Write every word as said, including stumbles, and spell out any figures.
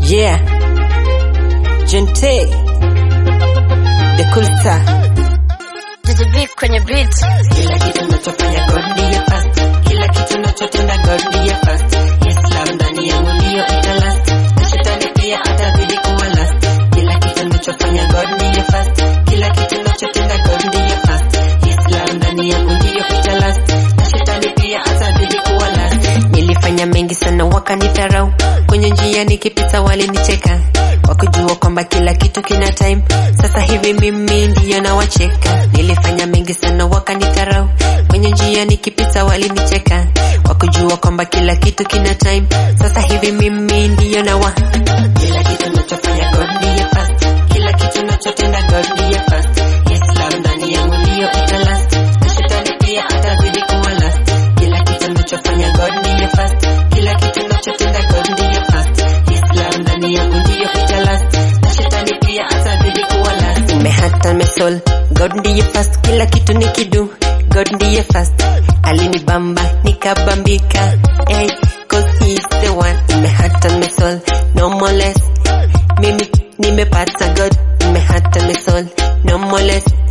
Yeah, Gente The Cool Star Did the beat kwenye beat. Kila kitu nachofanya God ndiye first. Kila kitu nachotenda God ndiye first. Islam ndani yangu ndiyo italast. Na shetani pia atazidi kuwa last. Kila kitu nachofanya God ndiye first. Kila kitu nachotenda God ndiye first. Islam ndani yangu ndiyo italast. Na shetani pia atazidi kuwa last. Nilifanya mengi sana wakanidharau. Kwenye njia nikipita walinicheka. Wakujua kwamba kila kitu kina time. Sasa hivi mimi ndiyo nawacheka. Nilifanya mengi sana wakanidharau. Kwenye njia nikipita walinicheka. Wakujua kwamba kila kitu kina time. Sasa hivi mimi ndiyo nawa. Kila kitu nachofanya God ndiye first. Kila kitu nachotenda God ndiye first. Islam ndani yangu ndiyo italast. Na shetani pia atazidi kuwa last. Kila kitu nachofanya God ndiye first. Kila kitu nachotenda God ndiye first. Islam ndani yangu ndiyo italast. Na shetani pia atazidi kuwa last. Nimehata mesol God ndiye first. Kila kitu nikidu God ndiye first. Alinibamba nikabambika, hey, cause he's the one. Nimehata mesol no more less. Mimi nimepata God. Nimehata mesol no more less.